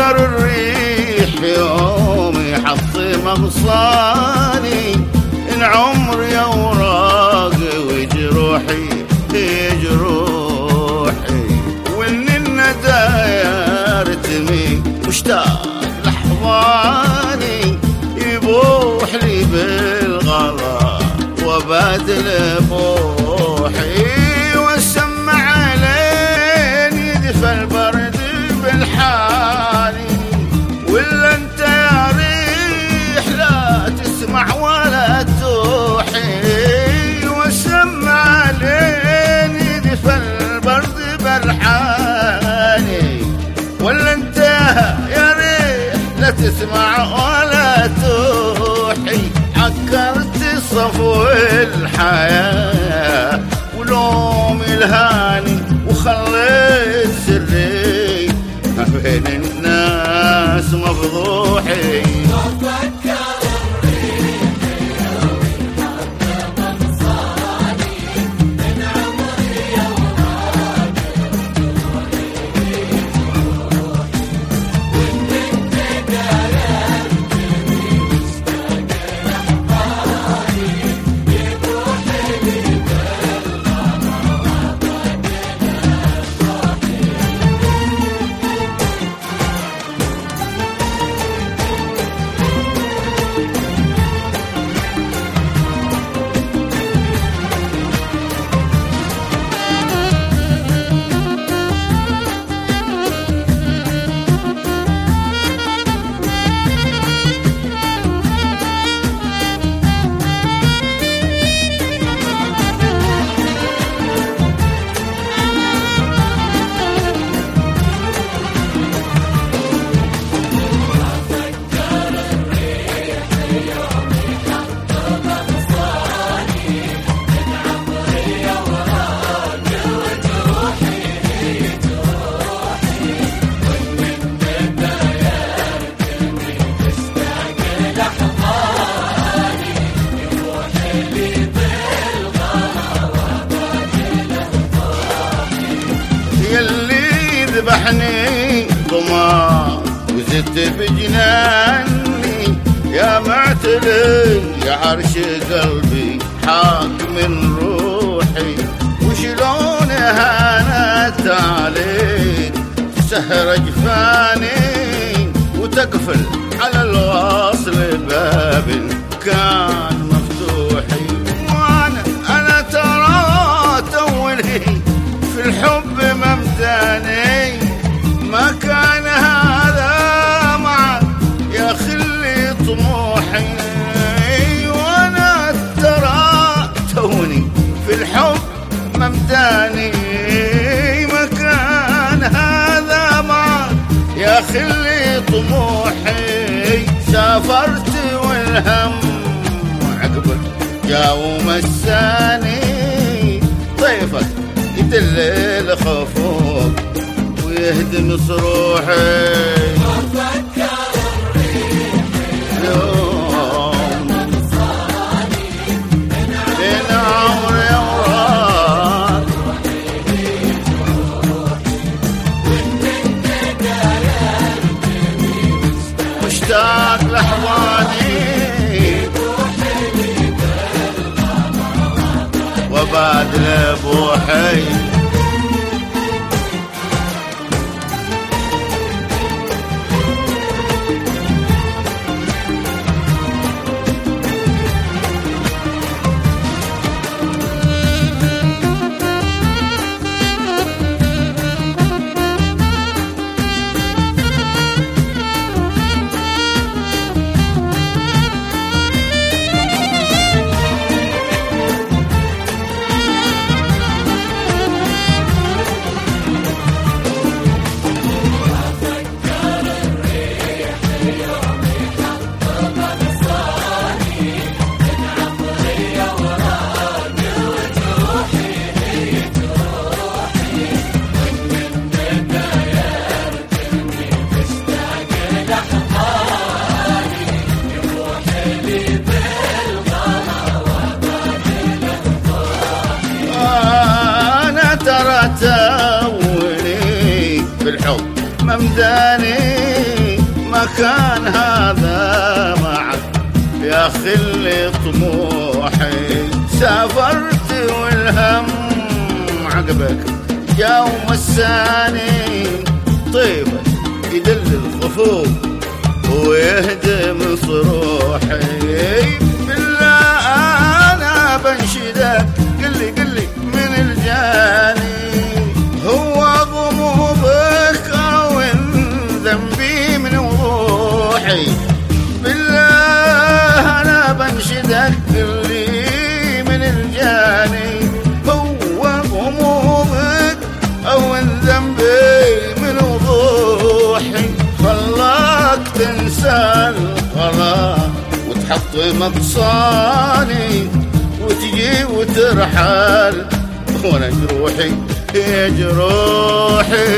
تفكر الريح يوم يحطم أغصاني، إن عمري أوراق وجروحي جروحي، وإن الندى يرتمي مشتاق لحظاني، يبوح لي بالغلا وبادل بوحي، والسمع لين يدفى البرد بالحالي، ولا انت يا ريح لا تسمع ولا توحي، والسمع لين يدفى البرد بالحالي، ولا انت يا ريح لا تسمع ولا توحي، عكرت صفو الحياة ولوم الهاني، وخليت سري ما بين الناس مفضوحي. يلي ذبحني ضمان وزدت بجناني، يا معتلي يا عرش قلبي حاك من روحي، وشلون هانت عليك سهر جفاني، وتقفل على الواصل باب كان مفتوحي، وانا ترى تولي في الحب ممداني، ما كان هذا معك يا خلي طموحي، وانا ترى توني في الحب ممداني، ما كان هذا معك يا خلي طموحي، سافرت والهم عقبك جاء ومساني، ضيفك يدلل خفوق ويهدم صروحي، يوم بين عمري أوراق مشتاق لحظاني وبادل بوحي. تولي بالحب ممداني، المكان هذا معك يا خلي طموحي. سافرت والهم عقبك جا ومساني، طيبك يدل الخفوف ويهدم صروحي. بالله انا بنشدك قلي من الجاني، هو ضموبك او ذنبي من وضوحي. بالله انا بنشدك قلي من الجاني، هو ضموبك او ذنبي من وضوحي. خلاك تنسى الغلا وتحط مقصاني، وتجي وترحل وانا جروحي يا جروحي